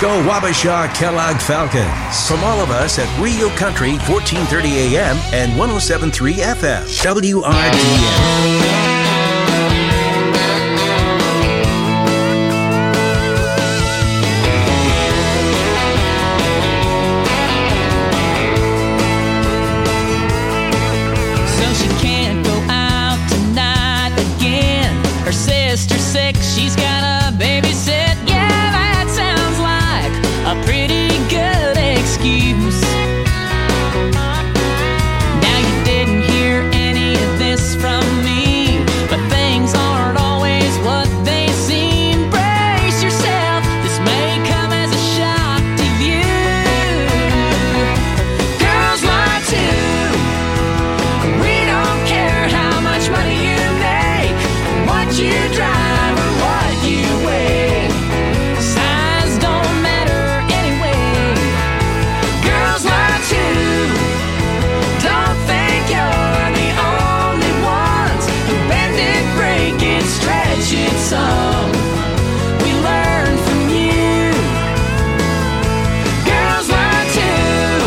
Go Wabasha Kellogg Falcons. From all of us at Rio Country, 1430 AM and 107.3 FM. WRDN. She's got a babysit. Yeah, that sounds like a pretty good excuse. Now you didn't hear any of this from me, but things aren't always what they seem. Brace yourself, this may come as a shock to you. Girls lie too. We don't care how much money you make, what you drive. We learn from you. Girls lie too.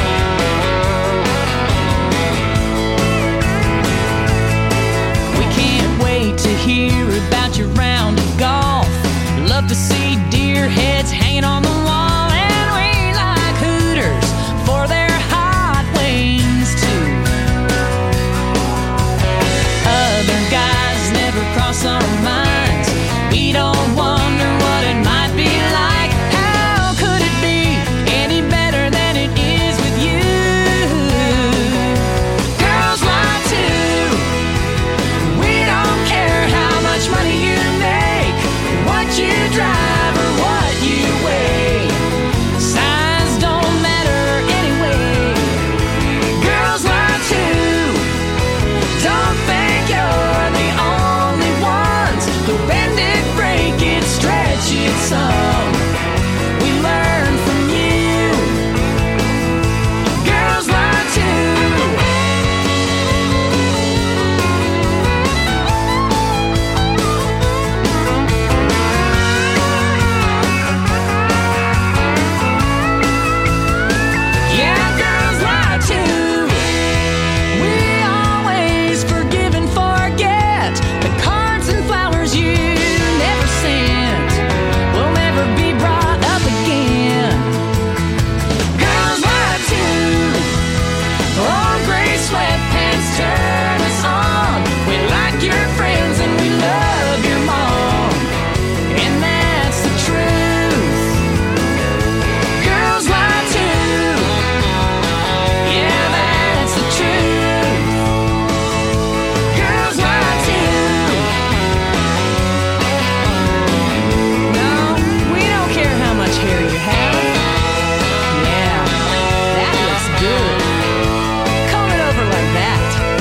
We can't wait to hear about your round of golf. Love to see deer heads hanging on the wall. And we like Hooters for their hot wings too. Other guys never cross our minds. We don't wonder what it might be like. How could it be any better than it is with you? Girls lie too. We don't care how much money you make, what you drive or what you weigh. Size don't matter anyway. Girls lie too. Don't think you're the only ones who bend it, break it, stretch it some. We learn from you. Girls lie too. Yeah, girls lie too. We always forgive and forget the cards and flowers you never sent will never be brought up again. Girls lie too. Oh, gray sweatpants turn us on. We like your friends and we love your mom, and that's the truth. Girls lie too. Yeah, that's the truth. Girls lie too. No, we don't care how much hair you have. Yeah, that looks good. Comb it over like that.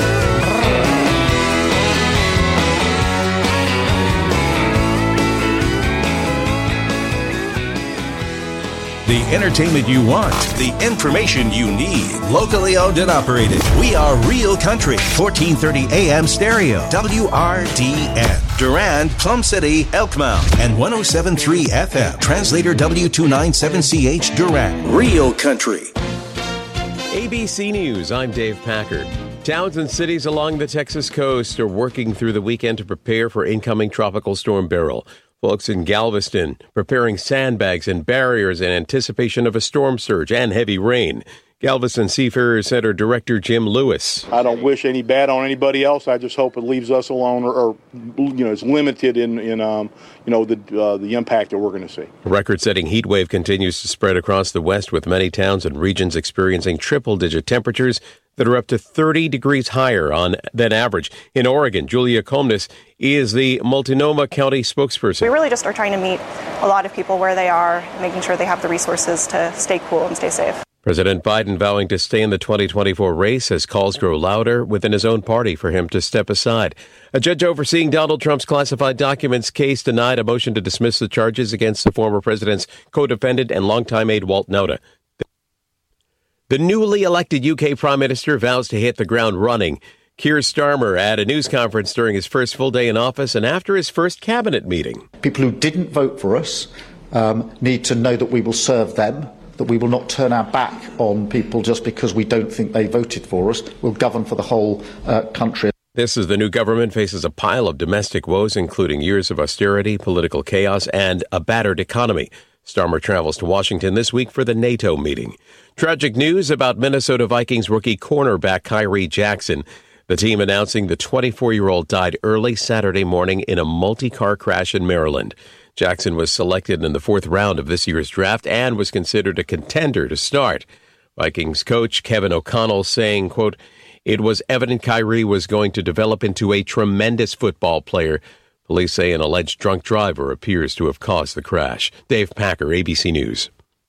The entertainment you want, the information you need. Locally owned and operated. We are Real Country, 1430 AM stereo, WRDN. Durand, Plum City, Elkmount, and 107.3 FM. Translator W297CH Durand. Real Country. ABC News, I'm Dave Packard. Towns and cities along the Texas coast are working through the weekend to prepare for incoming Tropical Storm Beryl. Folks in Galveston preparing sandbags and barriers in anticipation of a storm surge and heavy rain. Galveston Seafarer Center Director Jim Lewis. I don't wish any bad on anybody else. I just hope it leaves us alone, or is limited in the impact that we're going to see. A record-setting heat wave continues to spread across the West, with many towns and regions experiencing triple-digit temperatures that are up to 30 degrees higher than average. In Oregon, Julia Comnes is the Multnomah County spokesperson. We really just are trying to meet a lot of people where they are, making sure they have the resources to stay cool and stay safe. President Biden vowing to stay in the 2024 race as calls grow louder within his own party for him to step aside. A judge overseeing Donald Trump's classified documents case denied a motion to dismiss the charges against the former president's co-defendant and longtime aide Walt Nauta. The newly elected UK Prime Minister vows to hit the ground running. Keir Starmer at a news conference during his first full day in office and after his first cabinet meeting. People who didn't vote for us need to know that we will serve them, that we will not turn our back on people just because we don't think they voted for us. We'll govern for the whole country. This is the new government faces a pile of domestic woes, including years of austerity, political chaos, and a battered economy. Starmer travels to Washington this week for the NATO meeting. Tragic news about Minnesota Vikings rookie cornerback Kyrie Jackson. The team announcing the 24-year-old died early Saturday morning in a multi-car crash in Maryland. Jackson was selected in the 4th round of this year's draft and was considered a contender to start. Vikings coach Kevin O'Connell saying, quote, "It was evident Kyrie was going to develop into a tremendous football player." Police say an alleged drunk driver appears to have caused the crash. Dave Packer, ABC News.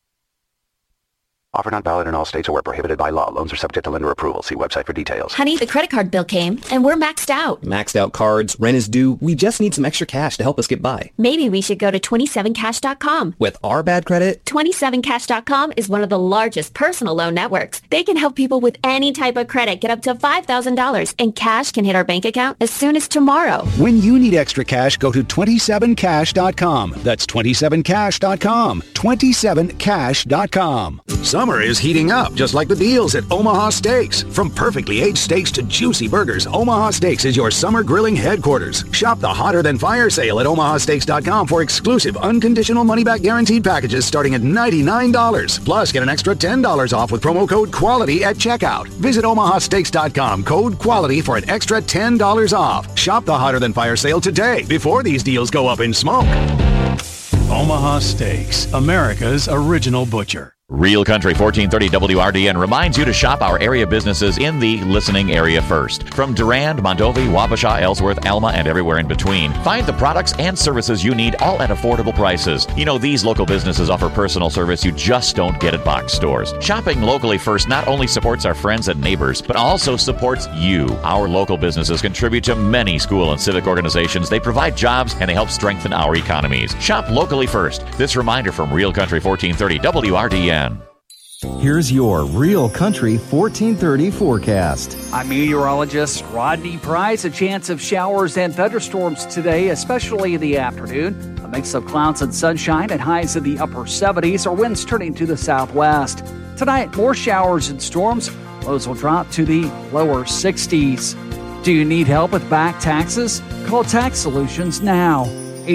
Offer not valid in all states or where prohibited by law. Loans are subject to lender approval. See website for details. Honey, the credit card bill came, and we're maxed out. Maxed out cards, rent is due. We just need some extra cash to help us get by. Maybe we should go to 27cash.com. With our bad credit? 27cash.com is one of the largest personal loan networks. They can help people with any type of credit get up to $5,000, and cash can hit our bank account as soon as tomorrow. When you need extra cash, go to 27cash.com. That's 27cash.com. 27cash.com. Summer is heating up, just like the deals at Omaha Steaks. From perfectly aged steaks to juicy burgers, Omaha Steaks is your summer grilling headquarters. Shop the Hotter Than Fire sale at omahasteaks.com for exclusive, unconditional money-back guaranteed packages starting at $99. Plus, get an extra $10 off with promo code QUALITY at checkout. Visit omahasteaks.com, code QUALITY for an extra $10 off. Shop the Hotter Than Fire sale today before these deals go up in smoke. Omaha Steaks, America's original butcher. Real Country 1430 WRDN reminds you to shop our area businesses in the listening area first. From Durand, Mondovi, Wabasha, Ellsworth, Alma, and everywhere in between, find the products and services you need all at affordable prices. You know, these local businesses offer personal service you just don't get at box stores. Shopping locally first not only supports our friends and neighbors, but also supports you. Our local businesses contribute to many school and civic organizations. They provide jobs and they help strengthen our economies. Shop locally first. This reminder from Real Country 1430 WRDN. Here's your Real Country 1430 forecast. I'm meteorologist Rodney Price. A chance of showers and thunderstorms today, especially in the afternoon. A mix of clouds and sunshine at highs in the upper 70s, or winds turning to the southwest. Tonight, more showers and storms. Lows will drop to the lower 60s. Do you need help with back taxes? Call Tax Solutions now.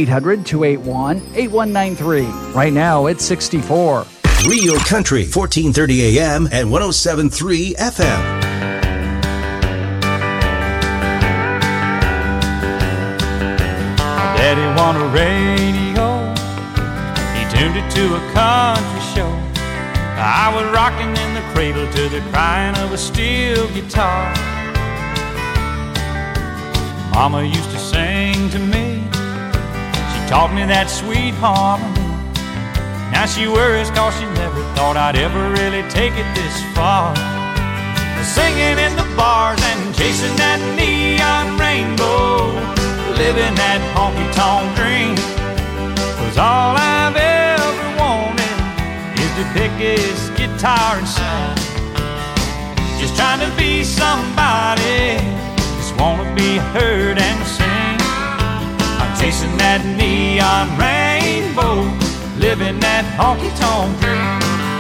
800-281-8193. Right now, it's 64. Real Country, 1430 AM and 107.3 FM. Daddy won a radio. He tuned it to a country show. I was rocking in the cradle to the crying of a steel guitar. Mama used to sing to me. She taught me that sweet harmony. Now she worries cause she never thought I'd ever really take it this far. Singing in the bars and chasing that neon rainbow, living that honky-tonk dream. 'Cause all I've ever wanted is to pick his guitar and sing. Just trying to be somebody, just wanna be heard and sing. I'm chasing that neon rainbow, living that honky-tonk dream.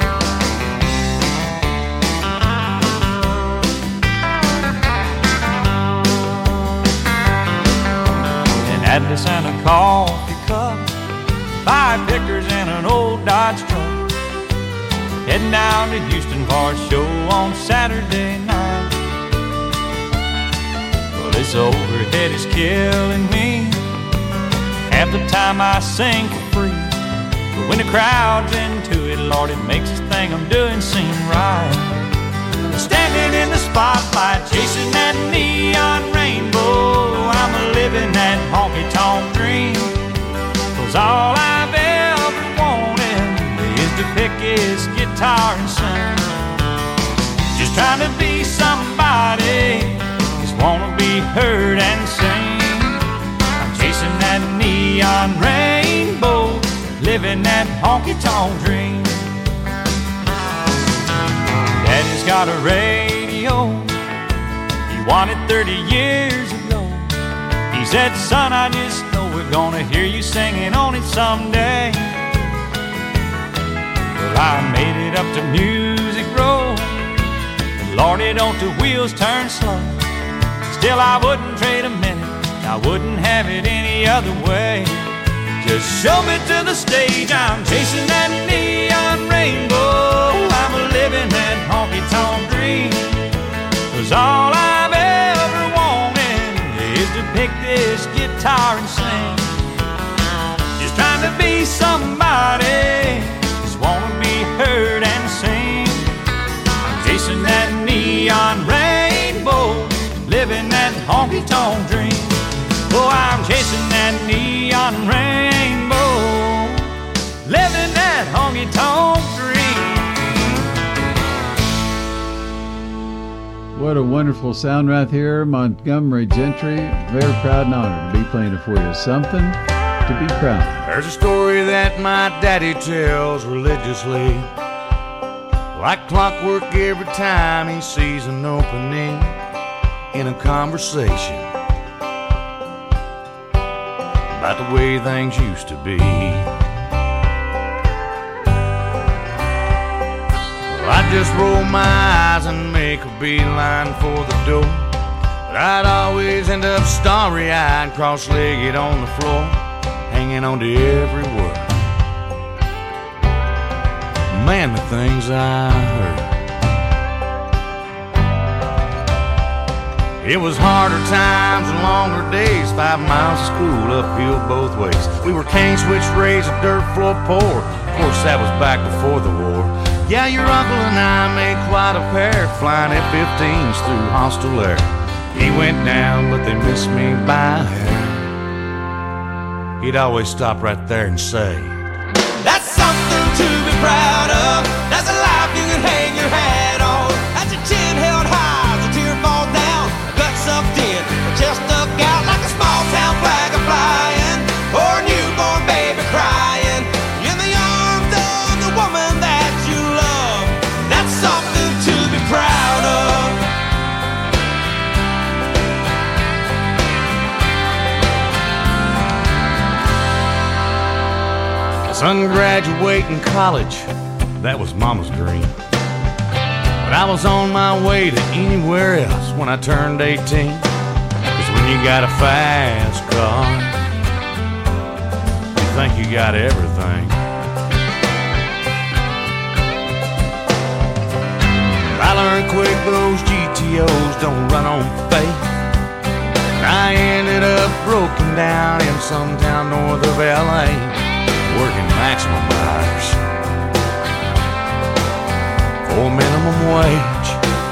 An Atlas and a coffee cup, 5 pickers and an old Dodge truck. Heading down to Houston for a show on Saturday night. Well, this overhead is killing me. Half the time I sing for free. When the crowd's into it, Lord, it makes this thing I'm doing seem right. Standing in the spotlight, chasing that neon rainbow, I'm living that honky-tonk dream. 'Cause all I've ever wanted is to pick his guitar and sing. Just trying to be somebody, just wanna be heard and sing. I'm chasing that neon rainbow, living that honky-tonk dream. Daddy's got a radio, he won it 30 years ago. He said, son, I just know we're gonna hear you singing on it someday. I made it up to Music Row. Lordy, don't the wheels turn slow. Still, I wouldn't trade a minute. I wouldn't have it any other way. Just show me to the stage. I'm chasing that neon rainbow. I'm living that honky-tonk dream. 'Cause all I've ever wanted is to pick this guitar and sing. Just trying to be somebody. Just wanna be heard and sing. I'm chasing that neon rainbow. Living that honky-tonk dream. Oh, I'm chasing that neon rainbow. Living that honky-tonk dream. What a wonderful sound right here. Montgomery Gentry, very proud and honored to be playing it for you. Something to be proud of. There's a story that my daddy tells religiously, like clockwork every time he sees an opening in a conversation about the way things used to be. Well, I'd just roll my eyes and make a beeline for the door, but I'd always end up starry-eyed, cross-legged on the floor, hanging on to every word. Man, the things I heard. It was harder times and longer days, 5 miles of school uphill both ways. We were cane switch raised, a dirt floor poor. Of course, that was back before the war. Yeah, your uncle and I made quite a pair, flying F-15s through hostile air. He went down, but they missed me by a hair. He'd always stop right there and say, "That's something to be proud of. That's a life you can hang your hat on. That's your chin held high as a tear falls down. Sucked in, chest stuck out like a small town flag flying, or a newborn baby crying in the arms of the woman that you love. That's something to be proud of." My son graduating college, that was Mama's dream. But I was on my way to anywhere else when I turned 18. 'Cause when you got a fast car, you think you got everything. I learned quick those GTOs don't run on faith. I ended up broken down in some town north of LA, working maximum hours for minimum wage.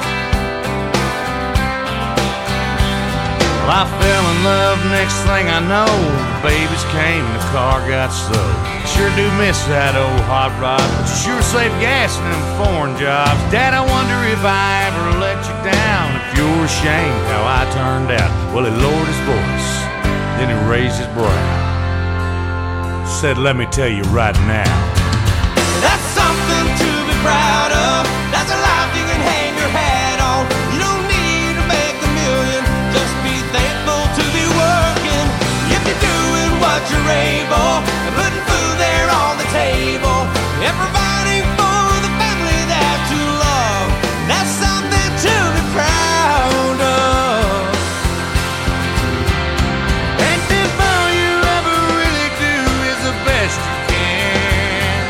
Well, I fell in love, next thing I know, babies came and the car got sold. Sure do miss that old hot rod, but you sure save gas in them foreign jobs. Dad, I wonder if I ever let you down, if you're ashamed how I turned out. Well, he lowered his voice, then he raised his brow, said, "Let me tell you right now, that's something to be proud of. That's a life you can hang your hat on. You don't need to make a million, just be thankful to be working. If you're doing what you're able, and putting food there on the table, and providing for the family that you love, that's something to be proud of. And if all you ever really do is the best you can,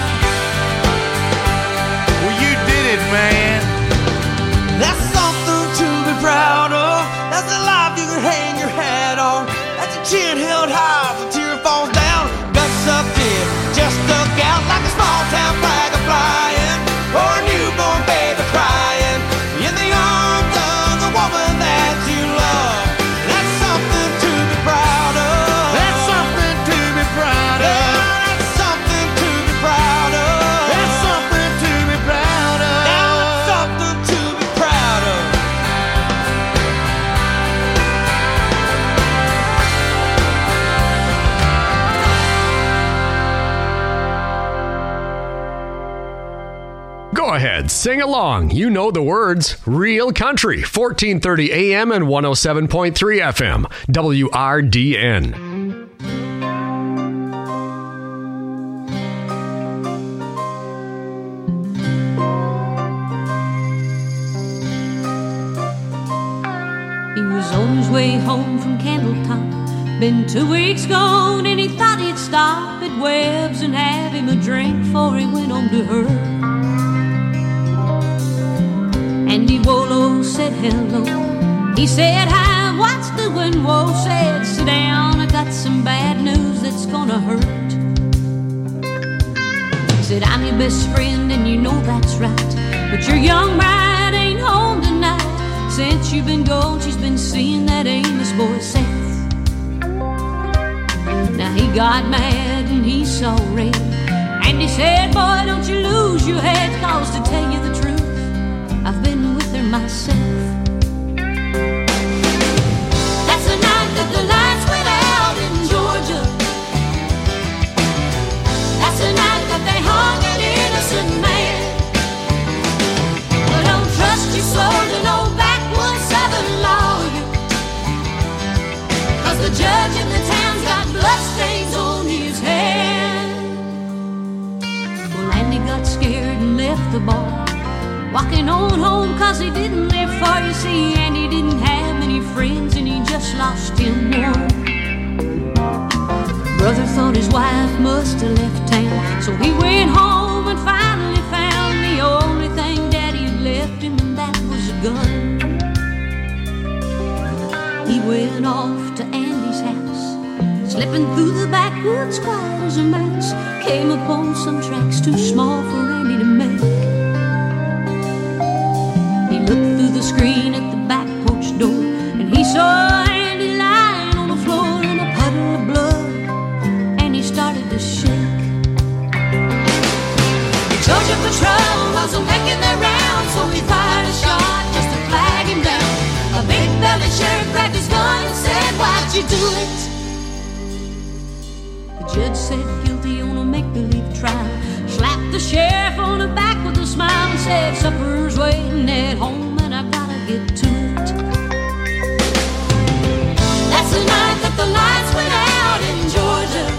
well, you did it, man. That's something to be proud of. That's a life you can hang your hat on. That's your chin held high, the tear falls down. Guts sucked in, just stuck out like a small town flag flying, or a newborn baby crying in the arms of the woman that you love. That's something to be proud of. That's something to be proud of. Yeah, that's something to be proud of. That's something to be proud of. Now that's something to be proud of. Go ahead, sing along. You know the words. Real Country, 1430 AM and 107.3 FM, WRDN. way home from Candletop. Been 2 weeks gone and he thought he'd stop at Webb's and have him a drink before he went on to her. Andy Wolo said hello. He said hi, what's doing? Whoa said sit down, I got some bad news that's gonna hurt. He said I'm your best friend and you know that's right, but your young bride ain't home tonight. Since you've been gone, she's been seeing that Amos boy Seth. Now he got mad and he saw red, and he said, boy, don't you lose your head, cause to tell you the truth, I've been with her myself. That's the night that the lights went out in Georgia. That's the night that they hung an innocent man. Well, don't trust your soul to no backwoods Southern lawyer, cause the judge in the town's got bloodstains on his hand. Well, Andy got scared and left the bar, walking on home cause he didn't live far. You see, Andy didn't have many friends and he just lost him one. Brother thought his wife must have left town, so he went home and finally found the only thing Daddy had left him, and that was a gun. He went off to Andy's house, slipping through the backwoods quiet as a mouse, came upon some tracks too small for Andy to make. He looked through the screen at the back porch door, and he saw Andy lying on the floor in a puddle of blood, and he started to shake. The Georgia Patrol wasn't making their rounds, so he fired a shot just to flag him down. A big-bellied sheriff grabbed his gun and said, why'd you do it? The judge said guilty on a make-believe trial, slapped the sheriff on the back with a smile and said, supper's waiting at home and I gotta get to it. That's the night that the lights went out in Georgia.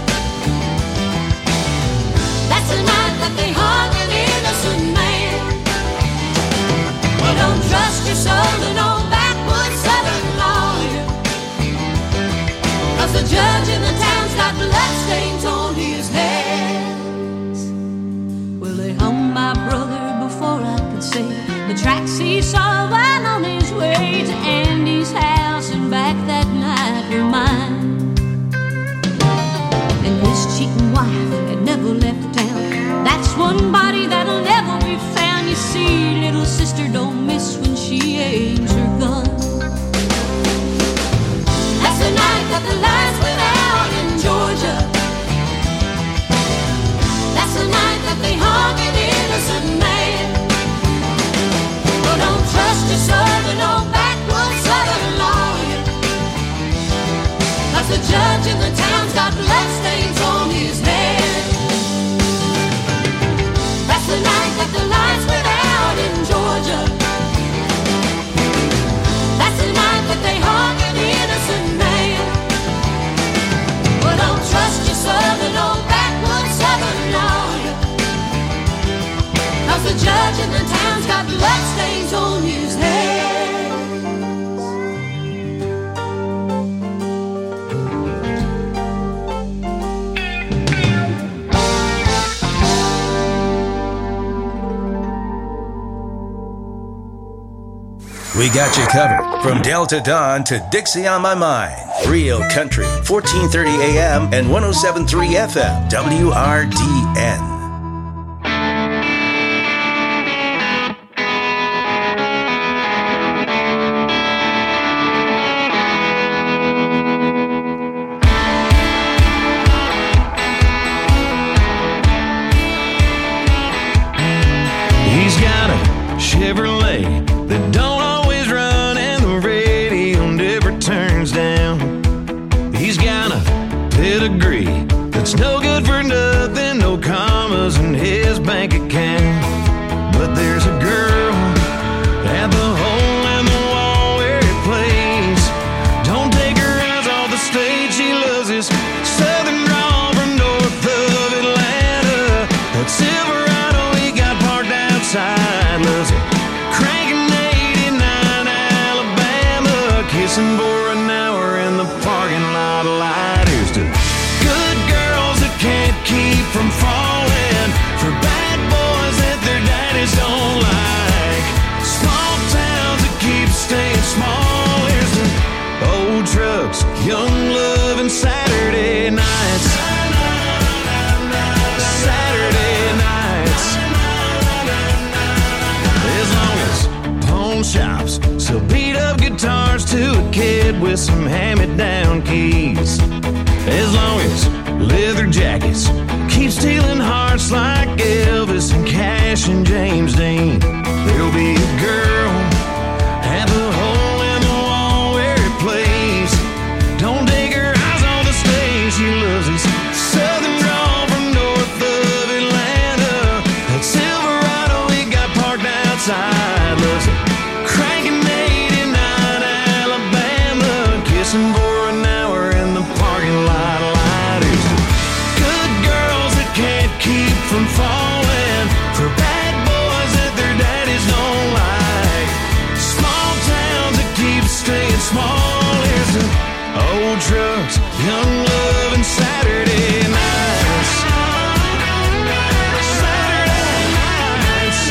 That's the night that they hung an innocent man. Well, don't trust your soul to no backwoods Southern lawyer, cause the judge in the town's got bloodstains on his hands. Well, they hung my brother before I could say the tracks he saw while on his way to Andy's house and back that night were mine. And his cheating wife had never left town. That's one body that'll never be found. You see, little sister don't miss when she aims her gun. That's the night that the lights went out in Georgia. That's the night that they hung an innocent man. Well, don't trust your soul to no backwoods Southern lawyer, cause the judge in the town's got bloodstains on his head. That's the night that the lights went out in Georgia. That's the night that they hung an innocent man. Well, don't trust your soul to no backwoods Southern lawyer, cause the judge in the town's got bloodstains on his hands. We got you covered from Delta Dawn to Dixie on My Mind. Real Country, 1430 AM and 107.3 FM, WRDN. He's got a Chevrolet that don't always run, and the radio never turns down. He's got a pedigree that's no good for nothing, no commas in his bank account. But there's a girl at the hole in the wall where he plays. Don't take her eyes off the stage, she loves his southern drawl from north of Atlanta. That Silverado he got parked outside, loves it cranking 89 Alabama, kissing for a night from falling, for bad boys that their daddies don't like. Small towns that keep staying small. Here's the old trucks, young love, and Saturday nights. Saturday nights. As long as pawn shops sell beat up guitars to a kid with some hand-me-down keys. As long as leather jackets keep stealing hearts like Elvis and Cash and James Dean, there'll be a girl at the hole in the wall where it plays. Don't take her eyes off the stage. She loves this southern drawl from north of Atlanta. That Silverado we got parked outside. Loves it cranking 89 Alabama, kissing for an hour in the parking lot. Lighters, good girls that can't keep from falling, for bad boys that their daddies don't like. Small towns that keep staying small. Here's the old trucks, young love, and Saturday nights. Saturday nights.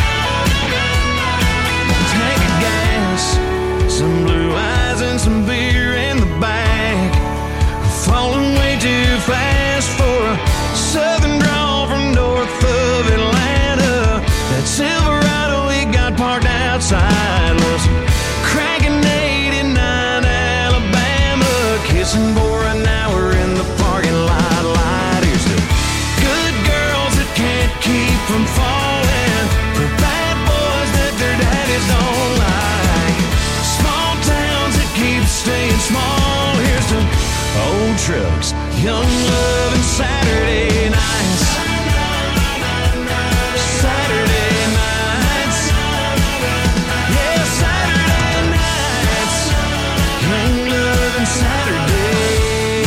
Tank of gas, some blue eyes, and some beer in the back. Falling way too fast for a southern drawl from north of Atlanta. That Silverado we got parked outside was cranking 89 Alabama, kissing for an hour in the parking lot. Lighters, the good girls that can't keep from falling, for bad boys that their daddies don't like. Small towns that keep staying small. Here's to old trucks, young love, and Saturday nights. Saturday nights. Yeah, Saturday nights. Young love and Saturday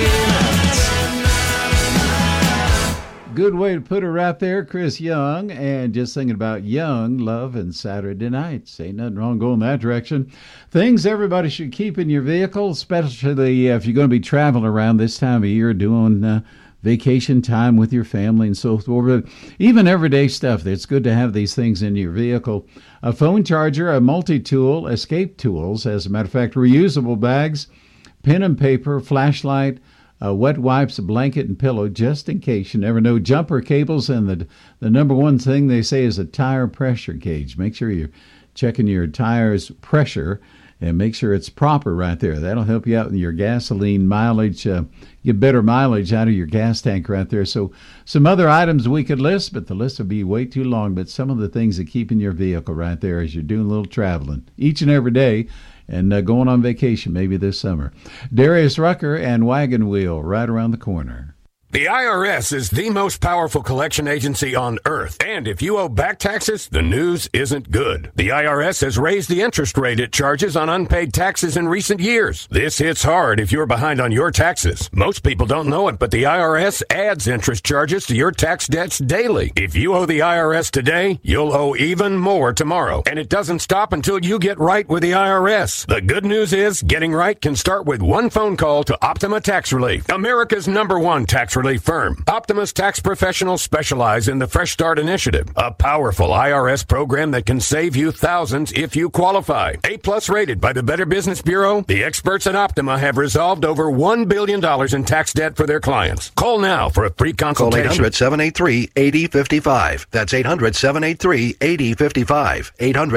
nights. Good way to put it right there, Chris Young, and just thinking about young love and Saturday nights. Ain't nothing wrong going that direction. Things everybody should keep in your vehicle, especially if you're going to be traveling around this time of year, doing vacation time with your family and so forth. But even everyday stuff, it's good to have these things in your vehicle. A phone charger, a multi-tool, escape tools, as a matter of fact, reusable bags, pen and paper, flashlight, wet wipes, a blanket, and pillow, just in case. You never know. Jumper cables, and the number one thing they say is a tire pressure gauge. Make sure you're checking your tire's pressure and make sure it's proper right there. That'll help you out in your gasoline mileage, get better mileage out of your gas tank right there. So some other items we could list, but the list would be way too long. But some of the things that keep in your vehicle right there as you're doing a little traveling each and every day, and going on vacation maybe this summer. Darius Rucker and Wagon Wheel right around the corner. The IRS is the most powerful collection agency on earth. And if you owe back taxes, the news isn't good. The IRS has raised the interest rate it charges on unpaid taxes in recent years. This hits hard if you're behind on your taxes. Most people don't know it, but the IRS adds interest charges to your tax debts daily. If you owe the IRS today, you'll owe even more tomorrow. And it doesn't stop until you get right with the IRS. The good news is getting right can start with one phone call to Optima Tax Relief, America's #1 tax relief firm. Optima's tax professionals specialize in the Fresh Start Initiative, a powerful IRS program that can save you thousands if you qualify. A+ rated by the Better Business Bureau, the experts at Optima have resolved over $1 billion in tax debt for their clients. Call now for a free consultation. Call 800-783-8055. That's 800-783-8055.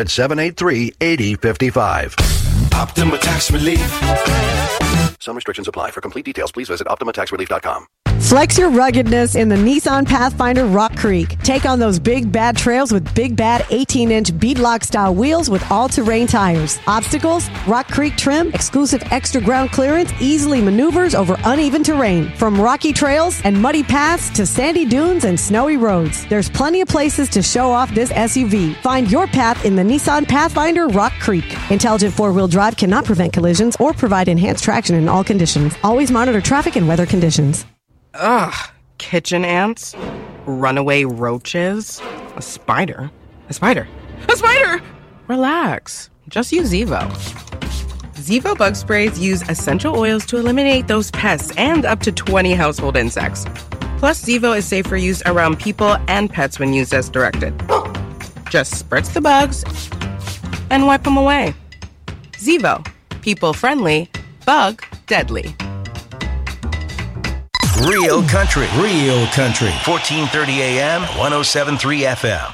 800-783-8055. Optima Tax Relief. Some restrictions apply. For complete details, please visit OptimaTaxRelief.com. Flex your ruggedness in the Nissan Pathfinder Rock Creek. Take on those big bad trails with big bad 18-inch beadlock style wheels with all-terrain tires. Obstacles, Rock Creek trim, exclusive extra ground clearance, easily maneuvers over uneven terrain. From rocky trails and muddy paths to sandy dunes and snowy roads, there's plenty of places to show off this SUV. Find your path in the Nissan Pathfinder Rock Creek. Intelligent four-wheel drive cannot prevent collisions or provide enhanced traction in all conditions. Always monitor traffic and weather conditions. Ugh, kitchen ants, runaway roaches, a spider. A spider! A spider! Relax, just use Zevo. Zevo bug sprays use essential oils to eliminate those pests and up to 20 household insects. Plus, Zevo is safe for use around people and pets when used as directed. Just spritz the bugs and wipe them away. Zevo. People friendly, bug deadly. Real country. 1430 AM, 107.3 FM.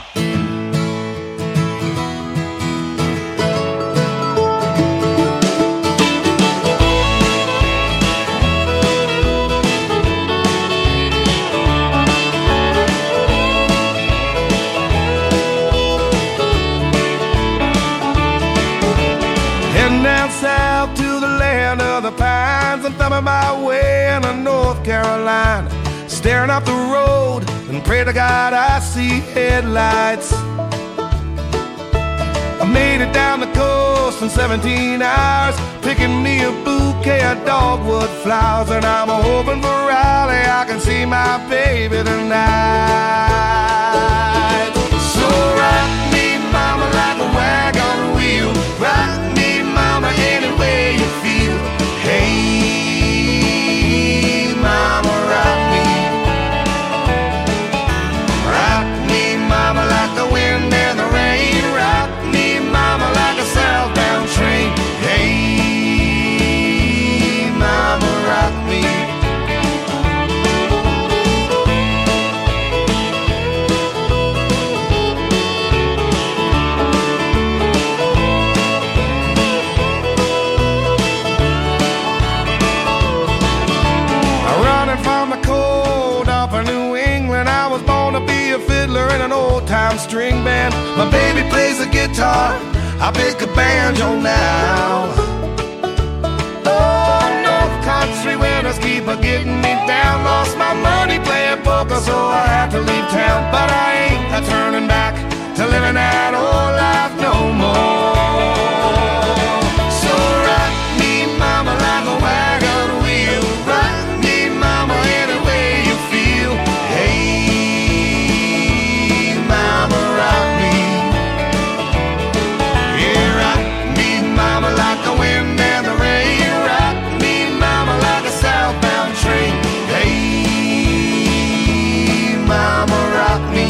Heading down south to the land of the pines. I'm thumbing my way into North Carolina, staring up the road and pray to God I see headlights. I made it down the coast in 17 hours, picking me a bouquet of dogwood flowers, and I'm hoping for Raleigh I can see my baby tonight. So rock me, mama, like a wagon wheel. Rock me, mama, any way you feel. Hey, mama, rock me. Rock me, mama, like the wind and the rain. Rock me, mama, like a southbound train. Hey, mama, rock me. In an old-time string band, my baby plays the guitar, I pick a banjo now. Oh, North Country winters keep a getting me down. Lost my money playing poker, so I had to leave town. But I ain't a turning back to living that old life no more. So rock me, mama, like a wagon wheel. Rock me, mama, any way you feel. Hey, mama, rock me. Yeah, rock me, mama, like the wind and the rain. Rock me, mama, like a southbound train. Hey, mama, rock me.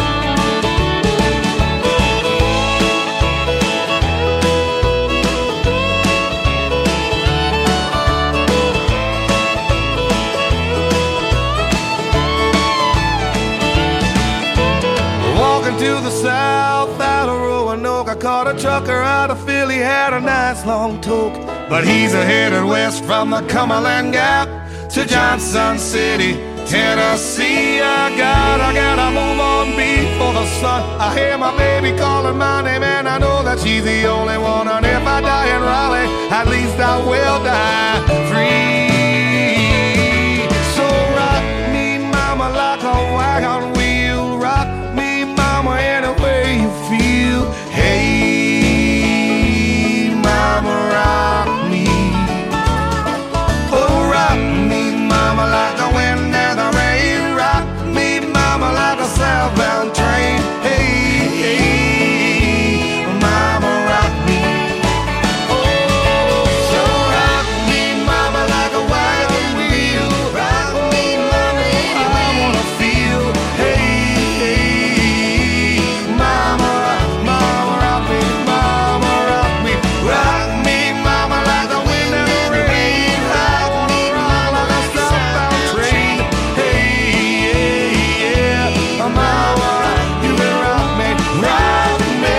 To the south out of Roanoke, I caught a trucker out of Philly, had a nice long toke. But he's headed west from the Cumberland Gap to Johnson City, Tennessee. I gotta move on before the sun. I hear my baby calling my name, and I know that she's the only one. And if I die in Raleigh, at least I will die free. So rock me, mama, like a wagon wheel. Rock me, mama, any way you feel. Hey, mama, rock me. Oh, rock me, mama, like the wind and the rain. Rock me, mama, like a southbound train. Hey, hey, mama, rock me. So rock me, mama, like a wagon wheel. Rock me, mama, any way I wanna feel. Hey, mama, rock me, mama, rock me. Rock me, mama, like the wind and the rain. Rock me, mama, like a southbound train. Hey, yeah, mama, you can rock me, rock me.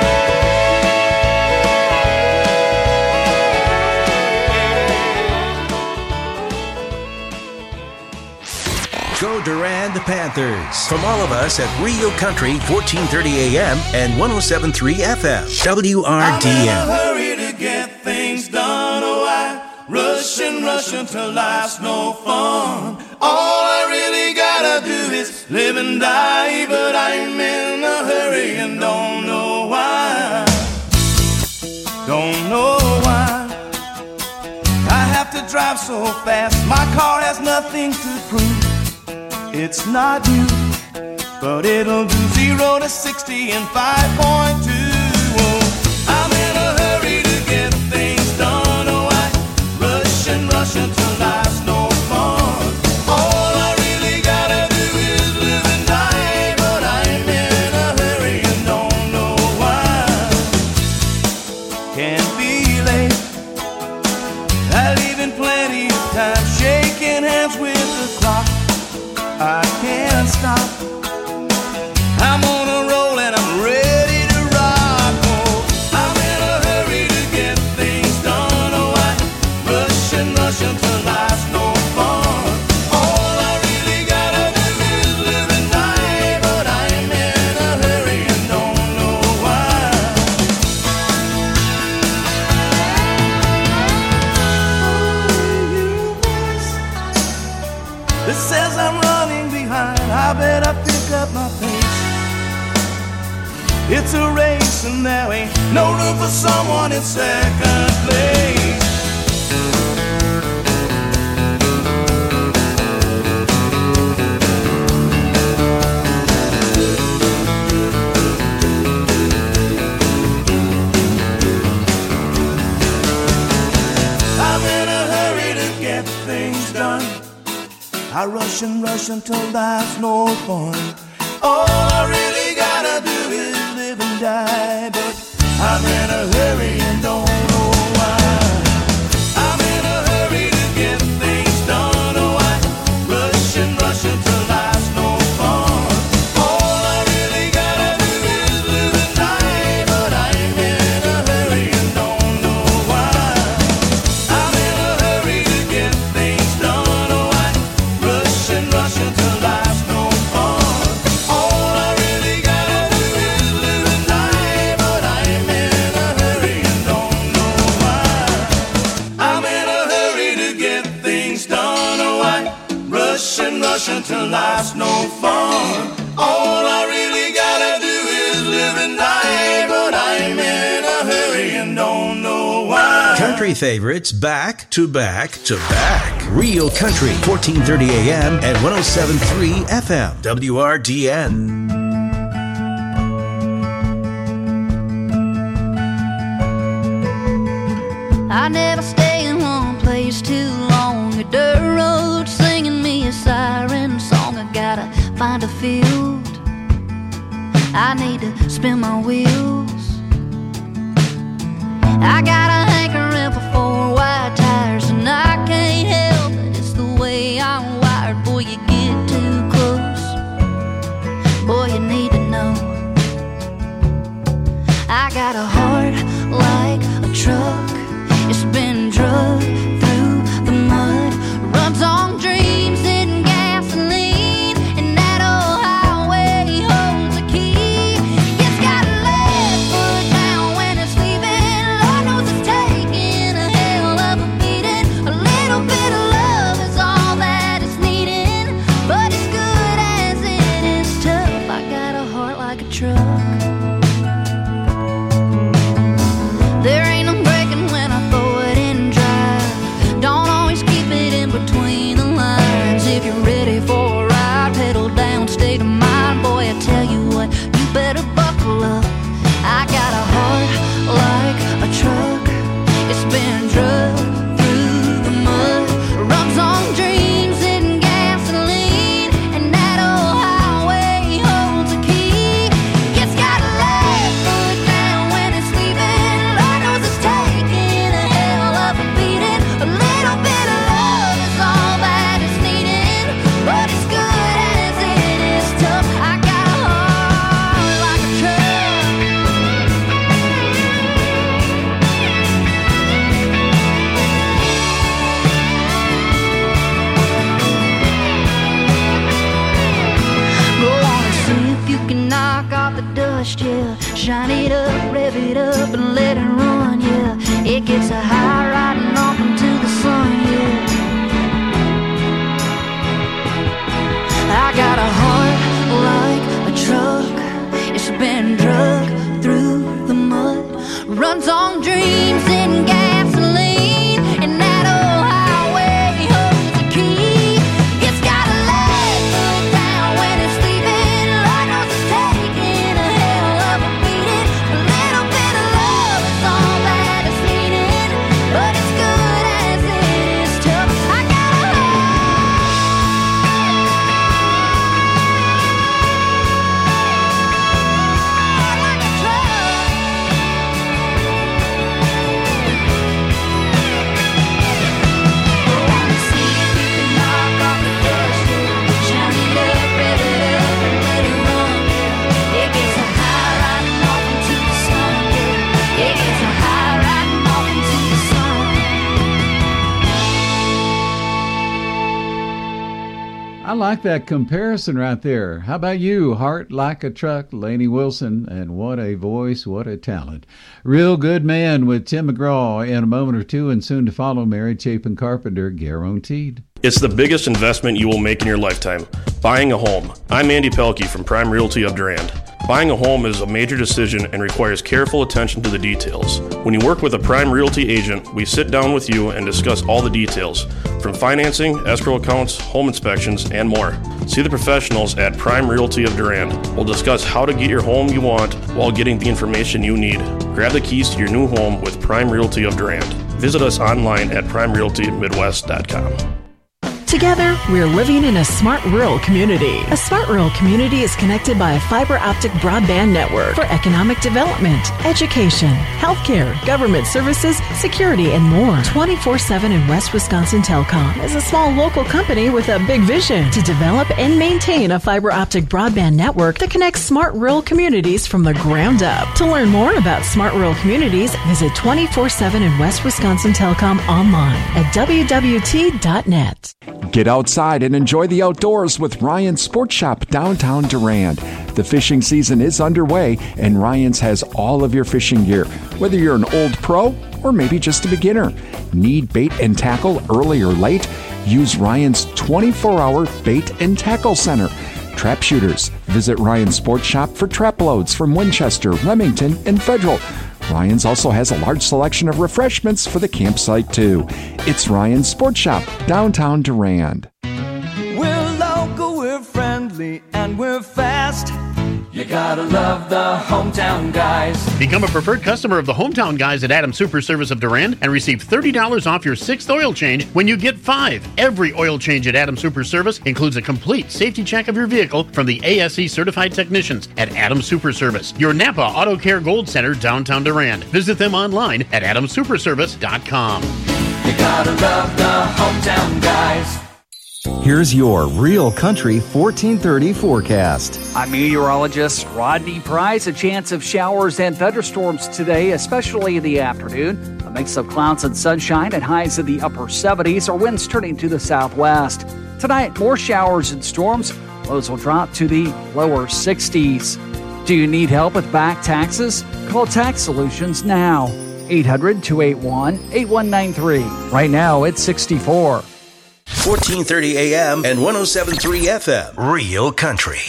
Go Durand Panthers. From all of us at Rio Country, 1430 AM and 107.3 FM. I'm in a WRDM. hurry to get things done. Oh, I rush till life's no fun. All I really gotta do is live and die, but I'm in a hurry and don't know why. Don't know why I have to drive so fast. My car has nothing to prove. It's not new, but it'll do 0 to 60 in 5.2. Oh, I'm in a hurry to get things done. Oh, I rush until life's no fun. All I really got that says I'm running behind. I better pick up my pace. It's a race and there ain't no room for someone in second place. I'm in a hurry to get things done. I rush and rush until there's no fun. All I really gotta do is live and die, but I'm in a hurry and don't know why. I'm in a hurry to get things done. Oh, I rush and rush until there's no fun. All I really gotta do is live and die, but I'm in a hurry and don't know why. I'm in a hurry to get things done. Oh, I rush and rush until there's no fun. All I really gotta do is live and die, but I'm in a hurry and don't know why. I'm in a hurry to get things done. Oh, I rush and rush until life's no fun. All I really gotta do is live and die, but I'm in a hurry and don't know why. Country favorites back to back to back. Real Country, 1430 AM and 107.3 FM. WRDN. I never stay in one place too long. A dirt road singing me a siren song. I gotta find a field. I need to spin my wheels. I got a hankering for 4 wide tires, and I can't help it. It's the way I'm wired. Boy, you get too close. Boy, you need to know. I got a heart like a truck. It's been drugged through the mud, runs on dreams and gasoline, and that old highway holds a key. It's got a left foot down when it's leaving. Lord knows it's taking a hell of a beating. A little bit of love is all that it's needing, but as good as it is tough, I got a heart like a truck. There ain't no breaking when I throw it in drive. Don't always keep it in between the lines. If you're ready for a ride, pedal down, state of mind. Boy, I tell you what, you better buckle up. I got a heart like a truck. It's been drugged through the mud, runs on dreams and gasoline, and that old highway holds a key. It's got a left foot down when it's leaving. Lord knows it's taking a hell of a beating. A little bit of love is all that it's needing, but as good as it is tough, I got a heart like a truck. Go on and see if you can knock off the dust, yeah. Shine it up, rev it up, and let it run, yeah. It gets a high riding off into the sun, yeah. I got a heart like a truck. It's been drugged through the mud, runs on dreams and gasoline, and that old highway holds the key. It's got a left foot down when it's leaving. Lord knows it's taking a hell of a beating. A little bit of love is all that it's needing, but as good as it is tough, I got a heart like a truck. Go on and see if you can knock off the dust, yeah. Shine it up, rev it up, and let it run, yeah. It gets a high riding off into the sun, yeah. It gets a high riding off into the sun. I like that comparison right there. How about you? Heart like a truck, Lainey Wilson, and what a voice, what a talent. Real Good Man with Tim McGraw in a moment or two, and soon to follow Mary Chapin Carpenter, guaranteed. It's the biggest investment you will make in your lifetime, buying a home. I'm Andy Pelkey from Prime Realty of Durand. Buying a home is a major decision and requires careful attention to the details. When you work with a Prime Realty agent, we sit down with you and discuss all the details, from financing, escrow accounts, home inspections, and more. See the professionals at Prime Realty of Durand. We'll discuss how to get your home you want while getting the information you need. Grab the keys to your new home with Prime Realty of Durand. Visit us online at primerealtymidwest.com. Together, we're living in a smart rural community. A smart rural community is connected by a fiber optic broadband network for economic development, education, healthcare, government services, security, and more. 24/7 in West Wisconsin Telecom is a small local company with a big vision to develop and maintain a fiber optic broadband network that connects smart rural communities from the ground up. To learn more about smart rural communities, visit 24/7 in West Wisconsin Telecom online at wwt.net. Get outside and enjoy the outdoors with Ryan's Sports Shop downtown Durand. The fishing season is underway, and Ryan's has all of your fishing gear, whether you're an old pro or maybe just a beginner. Need bait and tackle early or late? Use Ryan's 24-hour bait and tackle center. Trap shooters, visit Ryan's Sports Shop for trap loads from Winchester, Remington, and Federal. Ryan's also has a large selection of refreshments for the campsite, too. It's Ryan's Sports Shop, downtown Durand. We're local, we're friendly, and we're fast. You gotta love the Hometown Guys. Become a preferred customer of the Hometown Guys at Adams Super Service of Durand and receive $30 off your 6th oil change when you get 5. Every oil change at Adams Super Service includes a complete safety check of your vehicle from the ASE certified technicians at Adams Super Service, your Napa Auto Care Gold Center, downtown Durand. Visit them online at adamsuperservice.com. You gotta love the Hometown Guys. Here's your Real Country 1430 forecast. I'm meteorologist Rodney Price. A chance of showers and thunderstorms today, especially in the afternoon. A mix of clouds and sunshine and highs in the upper 70s or winds turning to the southwest. Tonight, more showers and storms. Lows will drop to the lower 60s. Do you need help with back taxes? Call Tax Solutions now. 800-281-8193. Right now, it's 64. 1430 AM and 107.3 FM. Real Country.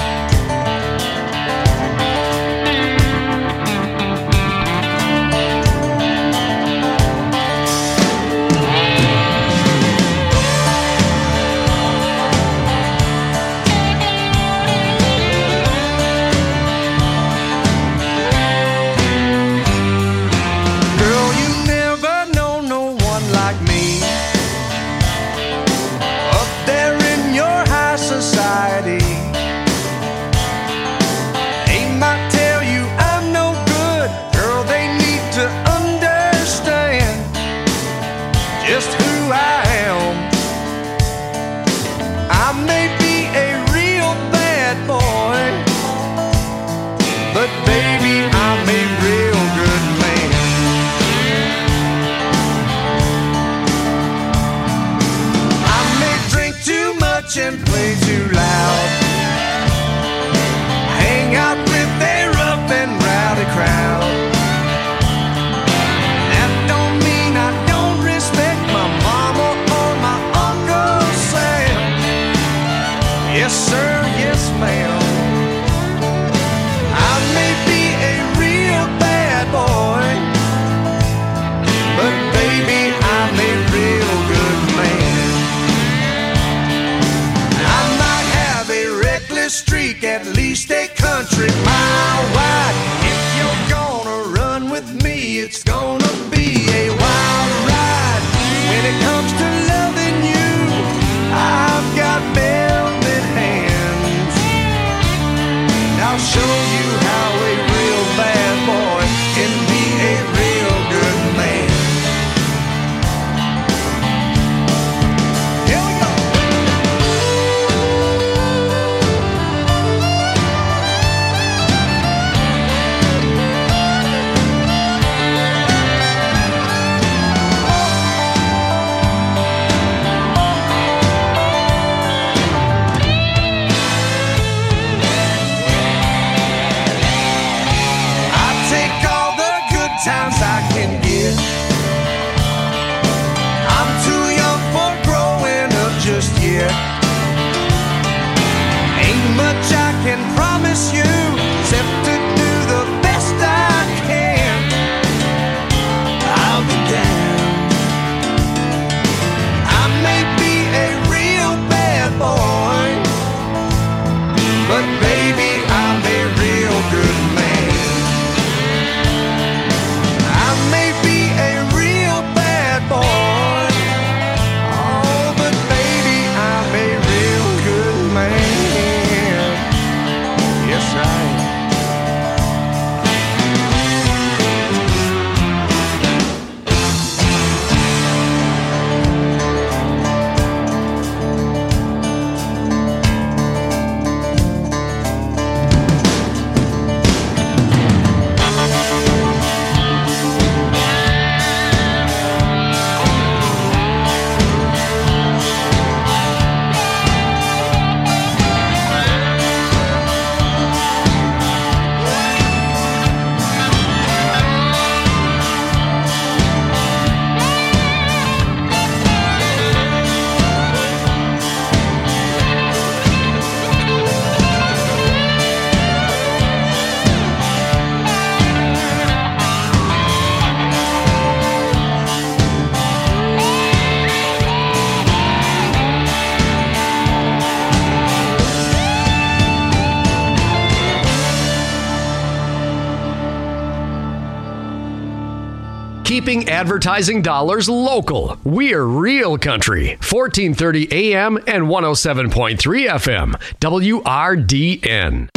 And play too loud. Hang out with a rough and rowdy crowd. That don't mean I don't respect my mama or my Uncle Sam. Yes sir, yes ma'am. I may be a real bad boy, but baby I'm a real good man. Streak at least a country mile wide. If you're gonna run with me, it's gonna be a wild ride. When it comes to loving you, I've got velvet hands. And I'll show you how a real bad boy can be a real good man. Here we go. Times I can get. I'm too young for growing up keeping advertising dollars local. We're Real Country, 1430 AM and 107.3 FM, WRDN.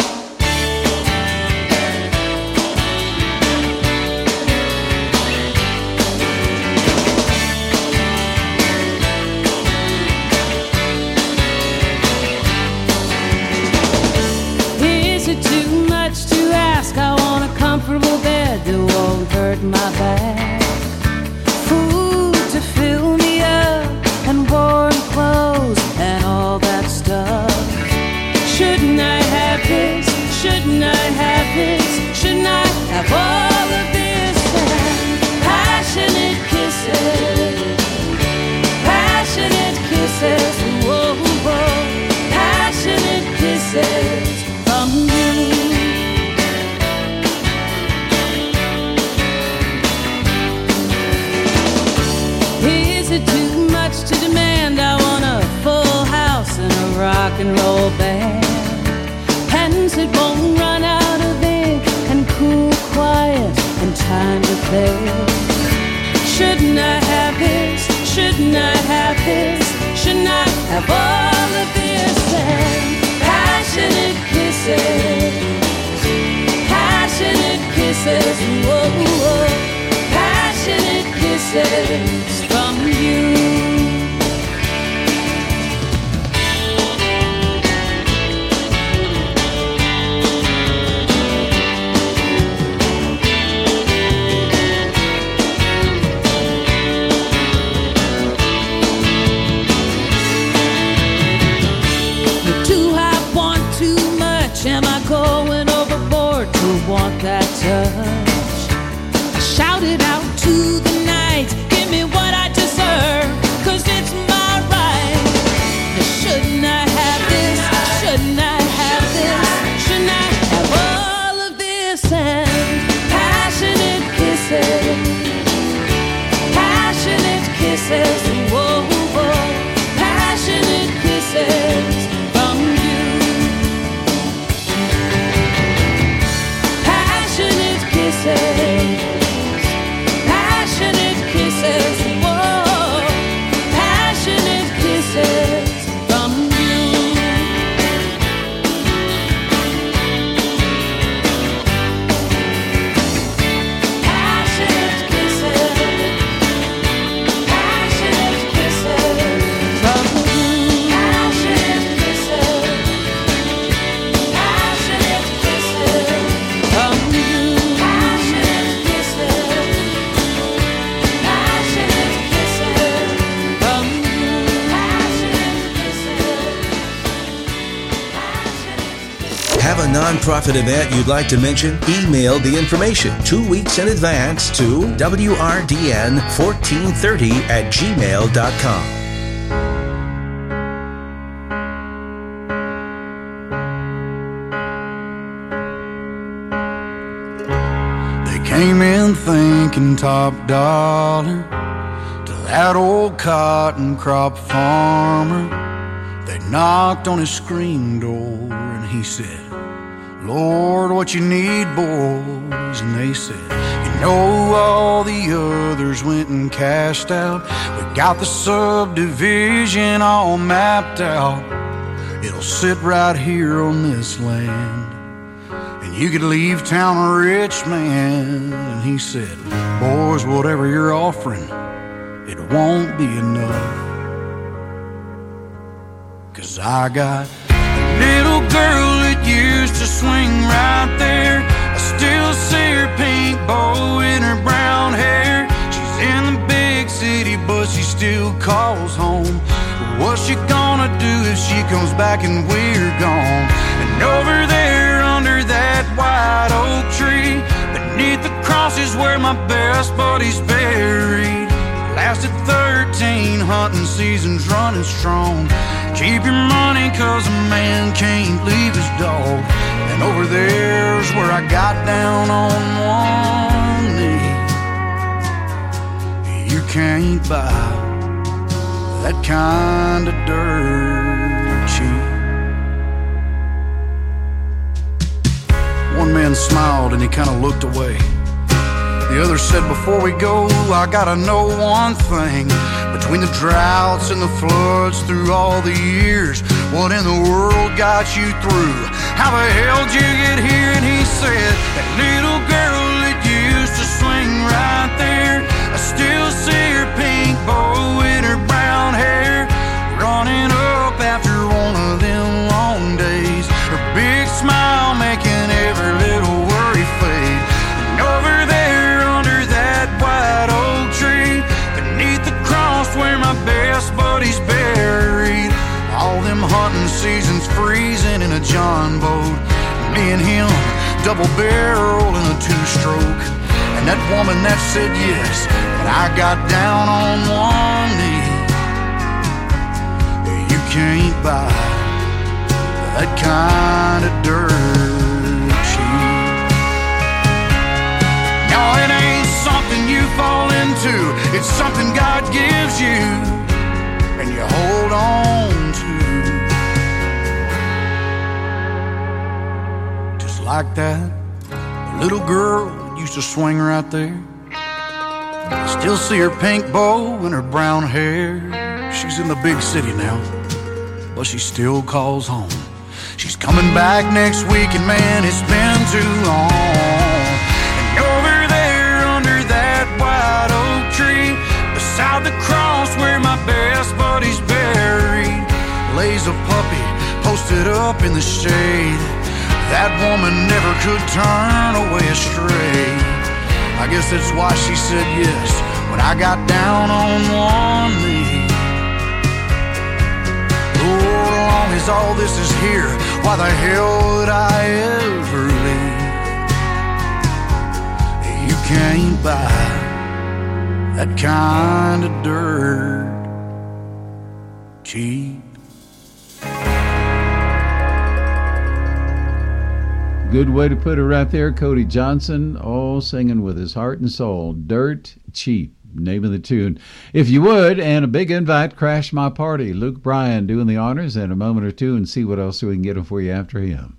Is it too much to ask? I want a comfortable bed that won't hurt my back. Food to fill me up and warm clothes and all that stuff. Shouldn't I have this? Shouldn't I have this? Shouldn't I have all of this? And passionate kisses, passionate kisses, whoa, whoa, passionate kisses from you. Is it too much to demand? I want a full house and a rock and roll band. Pens that won't run out of ink and cool, quiet, and time to play. Shouldn't I have this? Shouldn't I have this? Shouldn't I have all of this? And passionate kisses, passionate kisses, whoa, whoa, passionate kisses from you. Do I want too much? Am I going overboard to want that touch? I shout it out to the night, give me what I deserve, 'cause it's my right. Shouldn't I have this? Shouldn't I have this? Shouldn't I have all of this? And passionate kisses, passionate kisses, whoa, whoa, passionate kisses from you. Passionate kisses, passionate kisses, whoa, passionate kisses from you. Passionate kisses, passionate kisses from you. Passionate kisses, passionate kisses from you. Passionate kisses, passionate kisses from you. Passionate kisses. Have a nonprofit event you'd like to mention? Email the information 2 weeks in advance to wrdn1430@gmail.com. They came in thinking top dollar to that old cotton crop farmer. They knocked on his screen door and he said, Lord, what you need, boys? And they said, you know, all the others went and cashed out. We got the subdivision all mapped out. It'll sit right here on this land. You could leave town a rich man. And he said, boys, whatever you're offering, it won't be enough. 'Cause I got a little girl that used to swing right there. I still see her pink bow in her brown hair. She's in the big city, but she still calls home. What's she gonna do if she comes back and we're gone? And over there under that white oak tree, beneath the cross is where my best buddy's buried. Lasted 13 hunting seasons running strong. Keep your money 'cause a man can't leave his dog. And over there's where I got down on one knee. You can't buy that kind of dirt cheap. One man smiled and he kind of looked away. The other said, before we go, I gotta know one thing. Between the droughts and the floods through all the years, what in the world got you through? How the hell did you get here? And he said, that little girl that used to swing right there, I still see her pink bow in her brown hair, running up after one of them long days, her big smile making every little worry fade. And over there under that white oak tree, beneath the cross where my best buddy's buried, all them hunting seasons freezing in a John boat, me and him double barrel in a two-stroke. And that woman that said yes, but I got down on one knee. You can't buy that kind of dirt cheap. No, it ain't something you fall into, it's something God gives you and you hold on to. Just like that, the little girl used to swing right there. I still see her pink bow and her brown hair. She's in the big city now, but she still calls home. She's coming back next week, and man, it's been too long. And over there under that white oak tree, beside the cross where my best buddy's buried, lays a puppy posted up in the shade. That woman never could turn away astray. I guess that's why she said yes when I got down on one knee. Oh, as long as all this is here, why the hell would I ever leave? You can't buy that kind of dirt cheap. Good way to put it right there. Cody Johnson, all singing with his heart and soul. Dirt Cheap, name of the tune. If you would, and a big invite, Crash My Party. Luke Bryan doing the honors in a moment or two, and see what else we can get for you after him.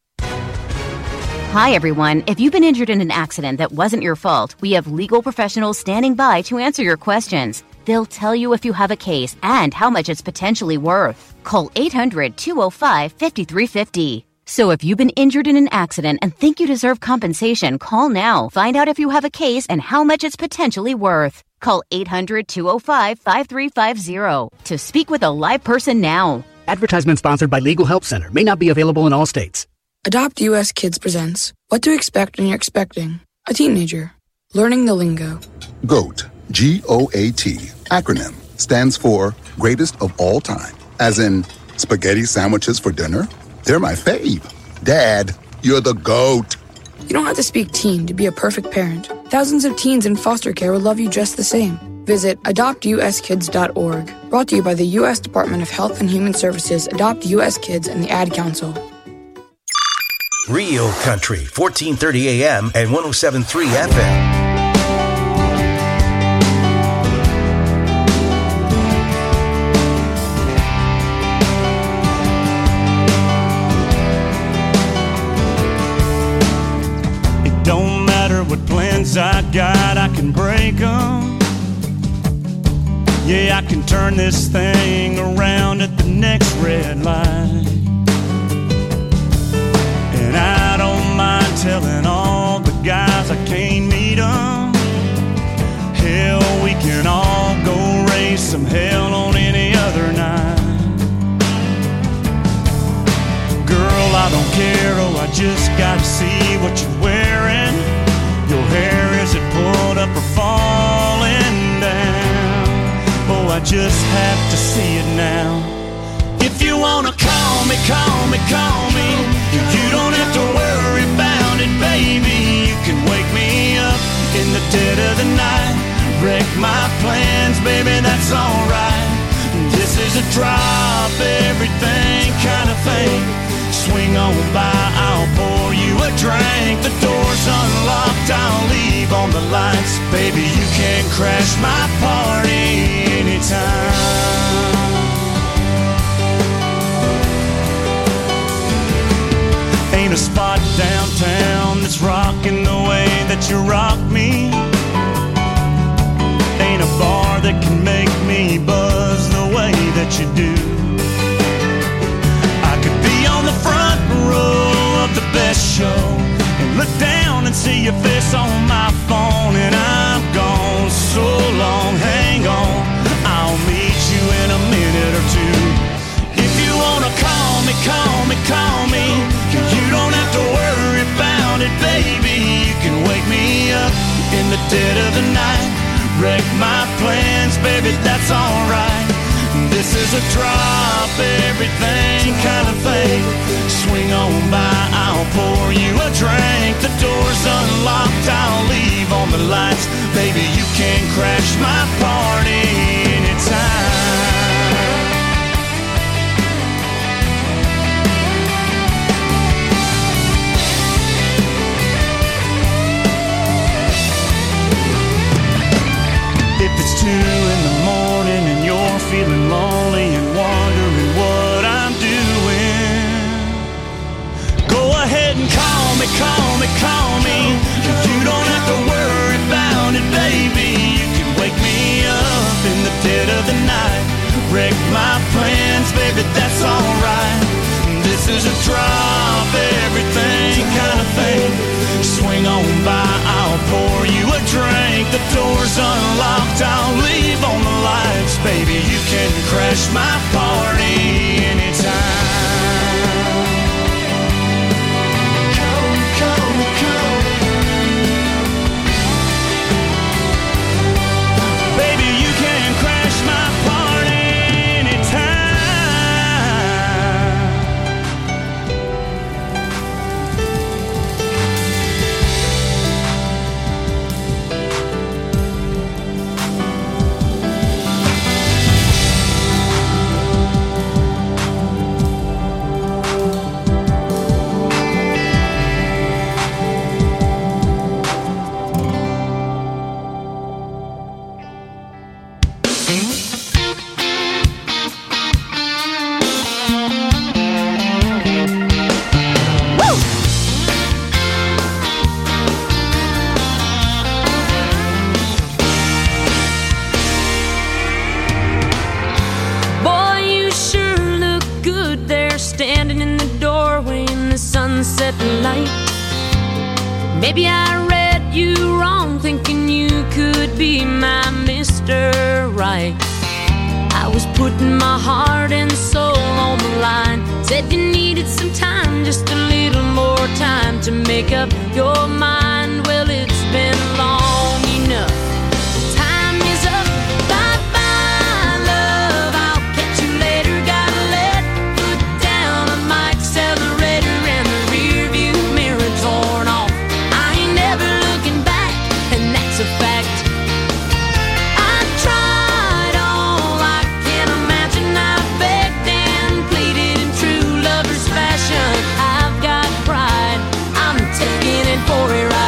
Hi, everyone. If you've been injured in an accident that wasn't your fault, we have legal professionals standing by to answer your questions. They'll tell you if you have a case and how much it's potentially worth. Call 800-205-5350. So if you've been injured in an accident and think you deserve compensation, call now. Find out if you have a case and how much it's potentially worth. Call 800-205-5350 to speak with a live person now. Advertisement sponsored by Legal Help Center. May not be available in all states. Adopt US Kids presents What to Expect When You're Expecting a Teenager. Learning the lingo. GOAT, G-O-A-T, acronym, stands for Greatest of All Time. As in, spaghetti sandwiches for dinner? They're my fave. Dad, you're the GOAT. You don't have to speak teen to be a perfect parent. Thousands of teens in foster care will love you just the same. Visit adoptuskids.org. Brought to you by the U.S. Department of Health and Human Services, Adopt U.S. Kids, and the Ad Council. Real Country, 1430 AM and 107.3 FM. Don't matter what plans I got, I can break them. Yeah, I can turn this thing around at the next red light. And I don't mind telling all the guys I can't meet them. Hell, we can all go raise some hell on any other night. Girl, I don't care, oh, I just gotta see what you're wearing. Your hair, is it pulled up or falling down? Oh, I just have to see it now. If you wanna call me, call me, call me. You don't have to worry about it, baby. You can wake me up in the dead of the night. Wreck my plans, baby, that's alright. This is a drop everything kind of thing. Swing on by, I'll pour you a drink. The door's unlocked, I'll leave on the lights. Baby, you can crash my party anytime. Ain't a spot downtown that's rocking the way that you rock me. that can make me buzz the way that you do. I could be on the front row of the best show and look down and see your face on my phone, and I'm gone so long. Hang on, I'll meet you in a minute or two. If you wanna call me, call me, call me. You don't have to worry about it, baby. You can wake me up in the dead of the night, wreck my plans, baby, that's alright. This is a drop everything kind of thing. Swing on by, I'll pour you a drink. The door's unlocked, I'll leave on the lights. Baby, you can crash my party anytime. If it's 2 in the morning and you're feeling lonely and wondering what I'm doing, go ahead and call me, call me, call me. You don't have to worry about it, baby. You can wake me up in the dead of the night, wreck my plans, baby, that's alright. This is a drop everything kind of thing. Swing on by, I'll pour you a drink. The door's unlocked, I'll leave on the lights. Baby, you can crash my party anytime. Come, come, come. Baby, you can crash my party anytime. Sunset light. Maybe I read you wrong, thinking you could be my Mr. Right. I was putting my heart and soul on the line. Said you needed some time, just a little more time to make up your mind. Well, it's been long enough. Time is up. Bye-bye, love. I'll catch you later. Gotta let foot down on my accelerator. A fact. I tried all I can imagine. I begged and pleaded in true lover's fashion. I've got pride, I'm taking it for a ride.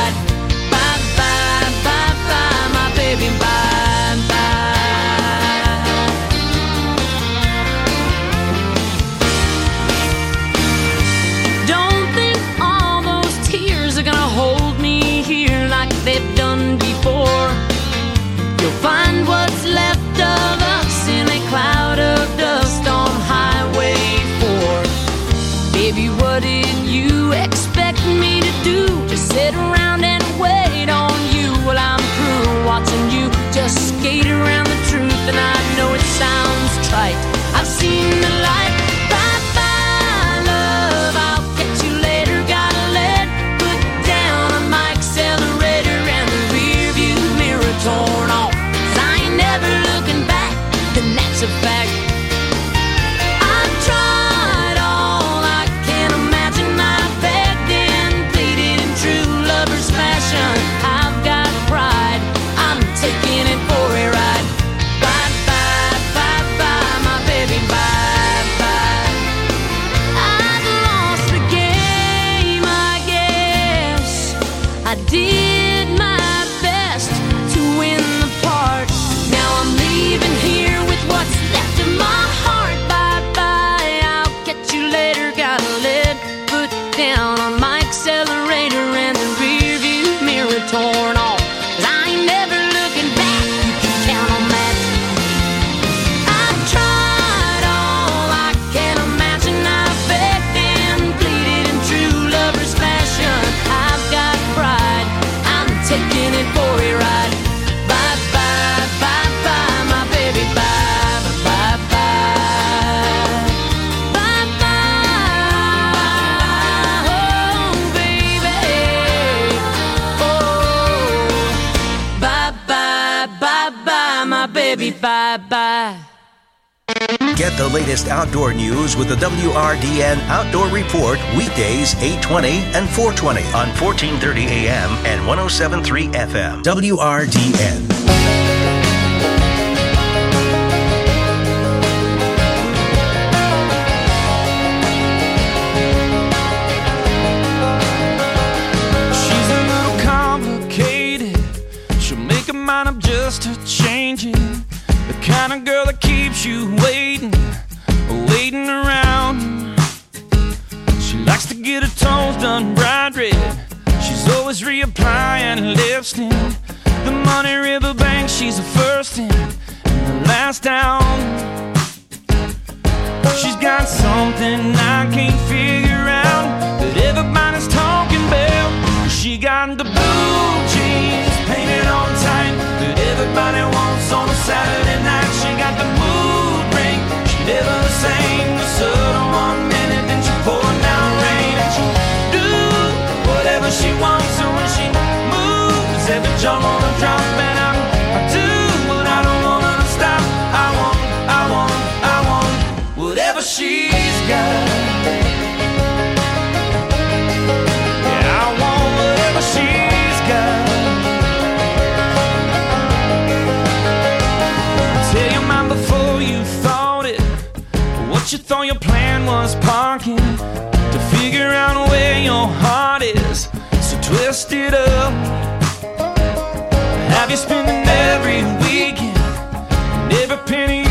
bye-bye. Get the latest outdoor news with the WRDN Outdoor Report weekdays 8:20 and 4:20 on 1430 AM and 107.3 FM. WRDN. She's a little complicated. She'll make a mind up just to change it. The kind of girl that keeps you waiting around. She likes to get her toes done bright red. She's always reapplying lipstick. The Money River Bank, she's the first in and the last down. She's got something I can't figure out that everybody's talking about. She got the blue jeans painted on tight that everybody wants on a Saturday night. She got the mood ring, she never the same. The sun on 1 minute, then she pouring down rain. And she do whatever she wants, and when she moves, every jump on a drop. And I do what I don't want her to stop. I want whatever she's got. Yeah, I want whatever she's got. Tell your mind before you thought it. What you thought your plan was parking to figure out where your heart is. So twist it up. Have you spending every weekend and every penny